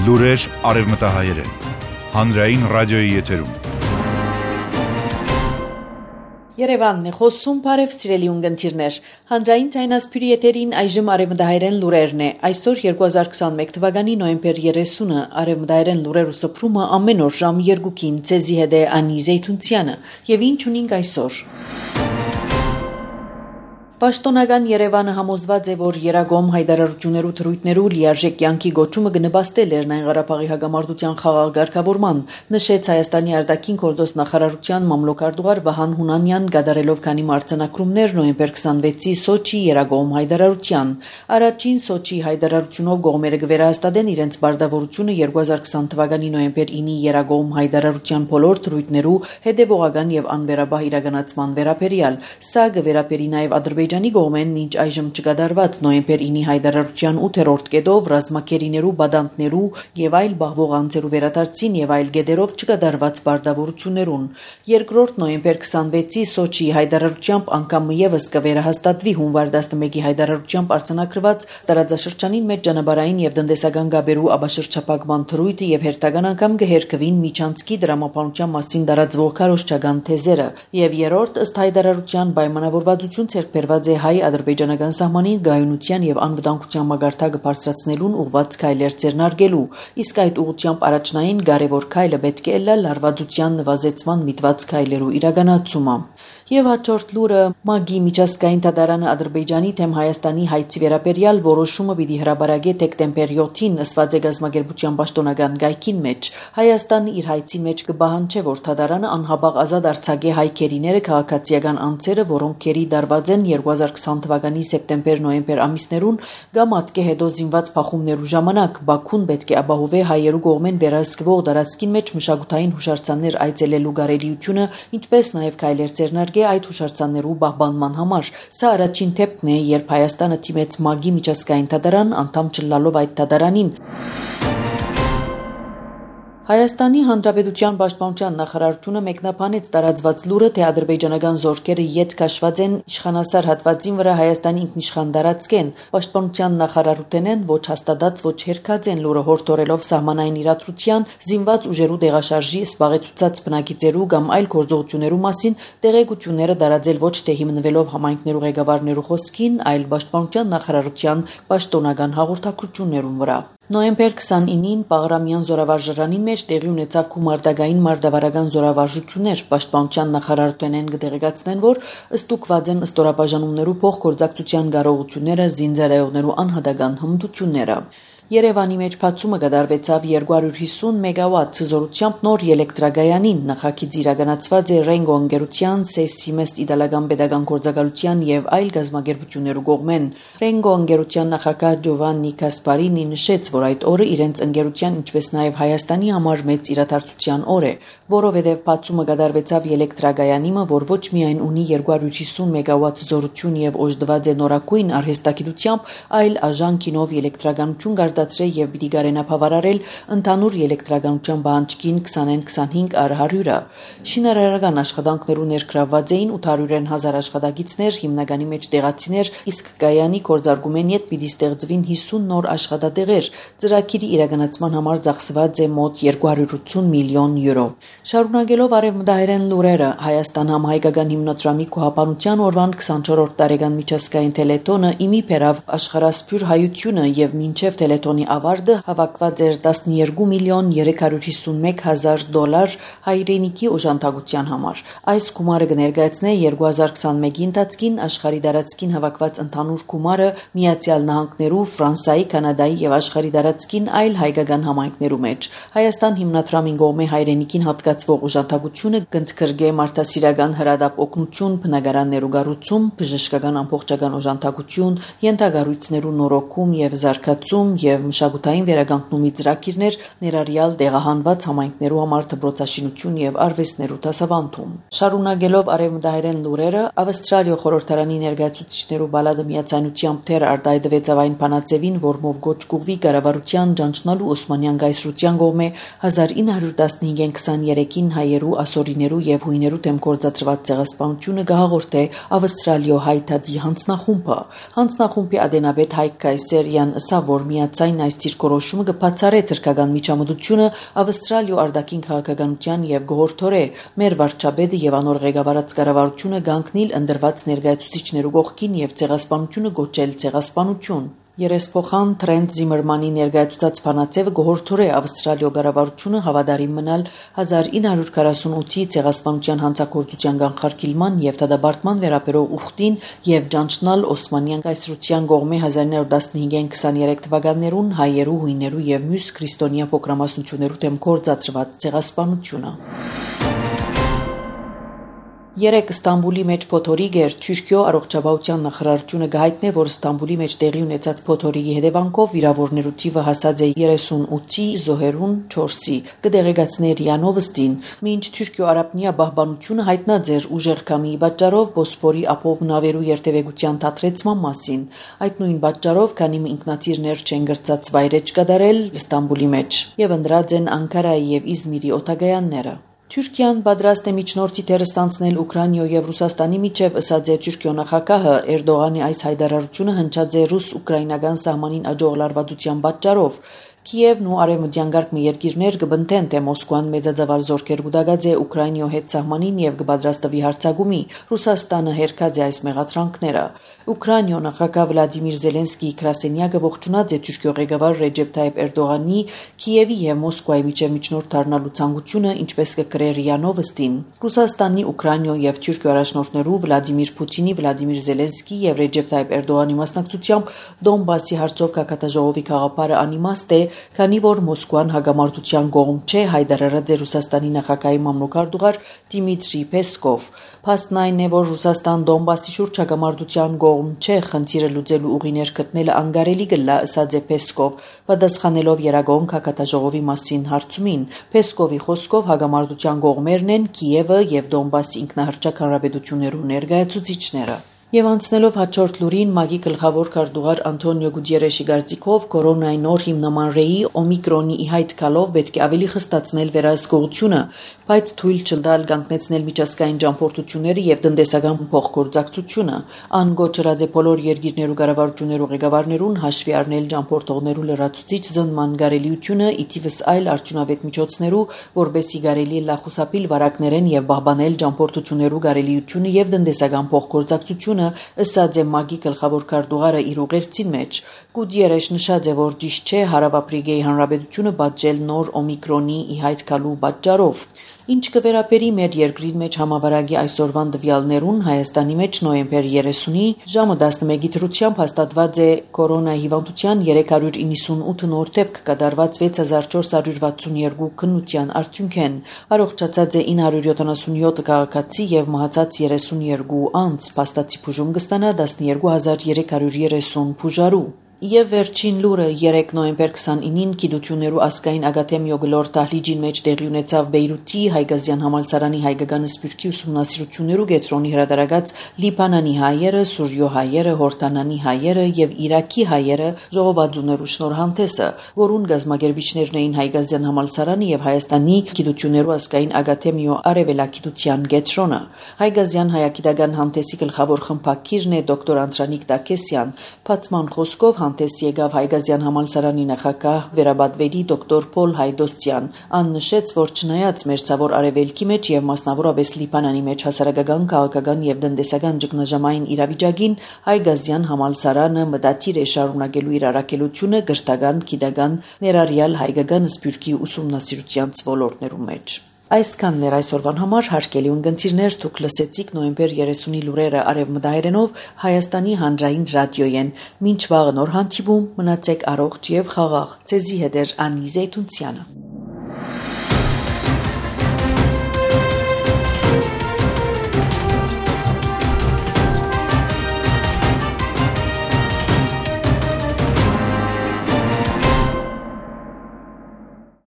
Լուրեր արևմտահայերեն, հանրային ռադիոյի եթերում։ Երևանն է խոսում, բարև սիրելի ունգընտիրներ, հանրային ձայնասփյուրի եթերին այժմ արևմտահայերեն լուրերն է, այսօր 2021 թվականի նոյեմբեր 30-ը, արևմտահայերեն լուրերու սփռումը ամեն օր ժամ 2-ին, ցեզի հետ է Անի Զեյթունցյանը, եւ ինչ ունենք այսօր։ Պաշտոնական Երևանը համոզված է, որ Երագոմ հայտարարություններու թրույթներու լիարժեք կյանքի գոչումը կնպաստել Լեռնային Ղարաբաղի հագամարտության խաղաղ ղեկավարման, նշեց Հայաստանի արտաքին գործոստ նախարարության մամլոքարտուղար Վահան Հունանյան գդարելով քանի մարտցանակրումներ նոյեմբեր 26-ի Սոչի Երագոմ հայտարարության։ Առաջին Սոչի հայտարարությունով կողմերը կվերահաստատեն իրենց բարդավորությունը 2020 թվականի նոյեմբեր 9-ի Երագոմ հայտարարության բոլոր թրույթներու հետևողական եւ անվերաբահ իրականացման վերաբերյալ։ Սա կվերապերի նաեւ Ադրբեջանի կողմեն մինչ այժմ չկատարված նոյեմբեր 9-ի հայտարարության 8-րդ կետով ռազմակերիներու, բադանտներու եւ այլ բաղվող անձերու վերադարձին եւ այլ կետերով չկատարված բարդավորություններուն։ Երկրորդ նոյեմբեր 26-ի Սոչի հայտարարությամբ անգամ եւս կվերահաստատվի հունվար 11-ի հայտարարությամբ արձանագրված տարածաշրջանին մեջ ճանապարհային եւ տնտեսական գաբերու աբաշրջապակման թրույթը եւ հերթական անգամ կհերկվին միջանցքի դրամապանության մասին տարածվող քարոզչական թեզերը։ Եվ երրորդ ըստ հայտարարության պայմանավորվածություն ցերկբերված է հայ-ադրբեջանական սահմանին գայունության եւ անվտանգության մագարտակը բարձրացնելուն ուղղված քայլեր ձեռնարկելու, իսկ այդ ուղղությամբ առաջնային կարևոր քայլը պետք է լա լարվածության նվազեցման միտված քայլերու իրականացումը։ Եվ հաջորդ լուրը ՄԱԳ-ի միջազգային դատարանը Ադրբեջանի թեմ Հայաստանի հայցի վերաբերյալ որոշումը պիտի հրապարակե դեկտեմբեր 7-ին ըսված է գազագերբության պաշտոնական գայքին մեջ։ Հայաստանը իր հայցի մեջ կբահանջի, որ դատարանը անհապաղ ազատ արձակե հայ քերիները քաղաքացիական անձերը, որոնք քերի դարված են 2020 թվականի սեպտեմբեր-նոյեմբեր ամիսներուն կամ ատկե հետո զինված փախումներու ժամանակ Բաքուն պետք է ապահովի հայերու կողմեն վերահսկվող տարածքին մեջ մշակութային հուշարձաններ այցելելու կարելիությունը, ինչպես նաև քայլեր ձեռնարկե այդ հուշարձաններու պահպանման համար։ Սա առաջին դեպքն է, երբ Հայաստանը դիմեց ՄԱԳ-ի միջազգային դատարան անդամ չլալով այդ դատարանին։ Հայաստանի Հանրապետության Պաշտպանության նախարարությունը մեկնաբանեց տարածված լուրը, թե ադրբեջանական զորքերը յետ քաշված են իշխանասար հատվածին վրա Հայաստանի ինքնիշխան տարածքեն։ Պաշտպանության նախարարութենեն ոչ հաստատած, ոչ հերքած են լուրը հորդորելով սահմանային իրադրության, զինված ուժերու տեղաշարժի սպաղեցուցած բնակիչերու կամ այլ գործողություններու մասին տեղեկությունները տարածել ոչ թե հիմնվելով համայնքներու ղեկավարներու խոսքին, այլ Պաշտպանության նախարարության պաշտոնական հաղորդակցություններուն վրա։ Նոյեմբեր 29-ին Պաղրամյան զորավարժարանին մեջ տեղի ունեցավ գումարտակային մարտավարական զորավարժություններ։ Պաշտպանության նախարարութենեն կտեղեկացնեն, որ ըստուկված են ստորաբաժանումներու փոխգործակցության կարողությունները, զինծառայողներու անհատական հմտությունները։ Երևանի մեջ բացումը կատարվեցավ 250 մեգավատ զորությամբ նոր էլեկտրագայանին, նախագիծ իրականացված է Ռենգո ընկերության, Սեսիմեստ իտալական պետական գործակալության եւ այլ գազագերբություններու կողմեն։ Ռենգո ընկերության նախագահ Ջովաննի Կասպարինի նշեց, որ այդ օրը իրենց ընկերության, ինչպես նաեւ Հայաստանի համար մեծ իրադարձության օր է, որովհետեւ բացումը կատարվեցավ էլեկտրագայանիմը, որ ոչ միայն ունի 250 մեգավատ զորություն եւ օժտված է նորակույն արհեստագիտությամբ, այլ աժանքինով էլեկտրականություն եւ պիտի գարենապավարարել ընդհանուր էլեկտրականության բանջկին 20-25 առ 100-ը։ Շինարարական աշխատանքներու ներգրավված էին 800,000 աշխատակիցներ, հիմնականի մեջ տեղացիներ, իսկ կայանի գործարկումեն յետ պիտի ստեղծվին 50 նոր աշխատատեղեր։ Ծրագիրի իրականացման համար ծախսված է մոտ 280 միլիոն եվրո։ Շարունակելով արևմտահայերեն լուրերը, Հայաստան համահայկական հիմնադրամի կոհապանության օրվան 24-րդ տարեկան միջազգային թելետոնը իմի բերավ աշխարհասփյուր հայությունը եւ մինչեւ թելետոնի ավարտը հավաքված էր 12 միլիոն 351 հազար դոլար հայրենիքի օժանդակության համար։ Այս գումարը կներկայացնե 2021-ի ընթացքին աշխարհի տարածքին հավաքված ընդհանուր գումարը Միացյալ Նահանգներու, Ֆրանսիայի, Կանադայի եւ աշխարհի տարածքին այլ հայկական համայնքներու մեջ։ Հայաստան հիմնադրամին կողմէ հայրենիքին հատկացվող օժանդակությունը կընդգրկե մարդասիրական հրադապ օգնություն, բնակարաններու կառուցում, բժշկական ամբողջական օժանդակություն, ենթակառույցներու նորոգում եւ զարգացում եւ մշակութային վերականգնումի ծրագիրներ, ներառյալ տեղահանված համայնքներու համար դպրոցաշինություն եւ արվեստներու դասավանդում։ Շարունակելով արևմտահայերեն լուրերը, Ավստրալիա խորհրդարանի ներկայացուցիչներու բալադը միացայնությամբ թեր արտահայտվեցավ այն բանաձևին, որմով գոչ կուղվի կառավարության ճանչնալու Օսմանյան գայսրության կողմէ 1915-ին 23-ին հայերու, ասորիներու եւ հույներու դեմ գործադրված ցեղասպանությունը կհաղորդե Ավստրալիա հայ թադի հանձնախումբը։ Հանձնախումբի ադենաբեդ Հայկ Կայսերյան ըսավ, որ միացած բացային այս դիրքորոշումը կբացառե թրքական միջամտությունը Ավստրալիո արտաքին քաղաքականության եւ գողորթորե մեր վարչապետը եւ անոր ղեկավարած կառավարությունը գանքնիլ ընդրված ներկայացուցիչներու կողքին եւ ցեղասպանությունը գոչել ցեղասպանություն Երեսփոխան Թրենտ Զիմերմանի ներկայացուցած փանացևը գողորթորե Ավստրալիո կառավարությունը հավատարիմ մնալ 1948-ի ցեղասպանության հանցագործության կանխարգելման եւ դադարման վերաբերող ուխտին եւ ճանչնալ Օսմանյան կայսրության կողմէ 1915-ին 23 թվականներուն հայերու, հույներու եւ մյուս քրիստոնյա փոքրամասնություններու դեմ գործադրված ցեղասպանությունը Երեք Ստամբուլի մեջ փոթորիկ էր Թուրքիո առողջապահության նախարարությունը գահիտնե, որ Ստամբուլի մեջ տեղի ունեցած փոթորիկի հետևանքով վիրավորներու թիվը հասած է 38-ի, զոհերուն 4-ի։ Կդեղեկացներ Յանովստին, մինչ Թուրքիո արաբնիա պահպանությունը հայտնած էր ուժեղ կամի պատճառով Բոսպորի ափով նավերու երթևեկության դադրեցման մասին։ Այդ նույն պատճառով քանի ինքնաթիռներ չեն գրծած վայրեջ կդարել Ստամբուլի մեջ եւ ընդրած են Անկարայի եւ Իզմիրի օտագայանները։ Թուրքիան պատրաստ է միջնորդի թերը ստանցնել Ուկրաինայո եւ Ռուսաստանի միջև ըսած է Թուրքիո նախագահը Էրդողանի այս հայտարարությունը հնչած է ռուս-ուկրաինական սահմանին աջող լարվածության պատճառով Կիևն ու արևմտյան գարկմի երկիրներ կբնթեն, թե Մոսկվան մեծածավալ զորքեր կուտակած է Ուկրաինայո հետ սահմանին եւ կպատրաստվի հարձակումի, Ռուսաստանը հերքած է այս մեղադրանքները։ Ուկրաինայո նախագահ Վլադիմիր Զելենսկիի գրասենյակը ողջունած է Թուրքիո ղեկավար Ռեջեփ Թայիփ Էրդողանի Կիևի եւ Մոսկվայի միջև միջնորդ դառնալու ցանկությունը, ինչպես կգրեր Յանովստին։ Ռուսաստանի, Ուկրաինայո եւ Թուրքիո առաջնորդներու Վլադիմիր Պուտինի, Վլադիմիր Զելենսկի եւ Ռեջեփ Թայիփ Էրդողանի մասնակցությամբ Դոնբասի հարցով կակատաժողովի գաղափարը անիմաստ է, քանի որ Մոսկվան հագամարտության կողմ չէ, հայտարարած է Ռուսաստանի նախագահի մամլոքարտուղար Դիմիտրի Պեսկով։ Փաստն այն է, որ Ռուսաստան Դոնբասի շուրջ հագամարտության կողմ չէ, խնդիրը լուծելու ուղիներ գտնելը անկարելի կլա, ըսած է Պեսկով, պատասխանելով Երագոն հագատաժողովի մասին հարցումին։ Պեսկովի խոսքով հագամարտության կողմերն են Կիևը եւ Դոնբասի ինքնահռչակ հանրապետություններու ներկայացուցիչները։ Եվ անցնելով հաջորդ լուրին ՄԱԳ-ի գլխավոր քարտուղար Անտոնիո Գուտիերեշի կարծիքով կորոնայի նոր հիմնական ռեի օմիկրոնի իհայտ գալով պետք է ավելի խստացնել վերահսկողությունը, բայց թույլ չտալ կանգնեցնել միջազգային ճամփորդությունները եւ տնտեսական փոխգործակցությունը։ Ան գոչրած է բոլոր երկիրներու կառավարություններու ղեկավարներուն հաշվի առնել ճամփորդողներու լրացուցիչ զննման կարելիությունը, իթիվս այլ արդյունավետ միջոցներու, որբեսի կարելի լախուսապիլ վարակներեն եւ պահպանել ճամփորդություններու կարելիությունը եւ տնտեսական փոխգործակցությունը ըսած է ՄԱԳ-ի գլխավոր քարտուղարը իր ուղերձին մեջ։ Գուտիերեշ նշած է, որ ճիշտ չէ Հարավաֆրիկայի Հանրապետությունը պատժել նոր օմիկրոնի իհայտ գալու պատճառով։ Ինչ կվերապերի մեր երկրին մեջ համավարակի այսօրվան տվյալներուն Հայաստանի մեջ նոյեմբեր 30-ի ժամը 11-ի դրությամբ հաստատված է կորոնա հիվանդության 398 նոր դեպք կատարված 6462 քննության արդյունքեն առողջացած է 977 քաղաքացի եւ մահացած 32 անձ փաստացի բուժում կստանա 12330 բուժարու Եվ վերջին լուրը 3 նոյեմբեր 29-ին Գիտություններու ազգային ակադեմիո գլոր դահլիճին մեջ տեղի ունեցավ Բեյրութի Հայգազյան համալսարանի հայկական սփյուռքի ուսումնասիրություններու կենտրոնի հրատարակած Լիբանանի հայերը, Սուրյո հայերը, Հորդանանի հայերը եւ Իրաքի հայերը ժողովածուներու շնորհանդեսը, որուն գազմագերբիչներն էին Հայգազյան համալսարանի եւ Հայաստանի Գիտություններու ազգային ակադեմիո արևելագիտության կենտրոնը։ Հայգազյան հայագիտական հանդեսի գլխավոր խմբակիրն է դոկտոր Անտրանիկ Տակեսյան, բացման խոսքով հանդես եկավ Հայգազյան համալսարանի նախագահ վերաբադվելի դոկտոր Պոլ Հայդոստյան, ան նշեց, որ չնայած մերձավոր արևելքի մեջ եւ մասնավորապես Լիբանանի մեջ հասարակական, քաղաքական եւ տնտեսական ճգնաժամային իրավիճակին Հայգազյան համալսարանը մտադիր է շարունակելու իր առաքելությունը գրթական, գիտական, ներառյալ հայկական սփյուռքի ուսումնասիրության ոլորտներում մեջ։ Այսքանն էր այսօրվան համար հարգելի ունգընտիրներ, դուք լսեցիք նոյեմբեր 30-ի լուրերը արևմտահայերենով Հայաստանի հանրային ռադիոյեն։ Մինչ վաղը նոր հանդիպում, մնացեք առողջ եւ խաղաղ։ Ձեզի հետ էր Անի Զեյթունցյանը։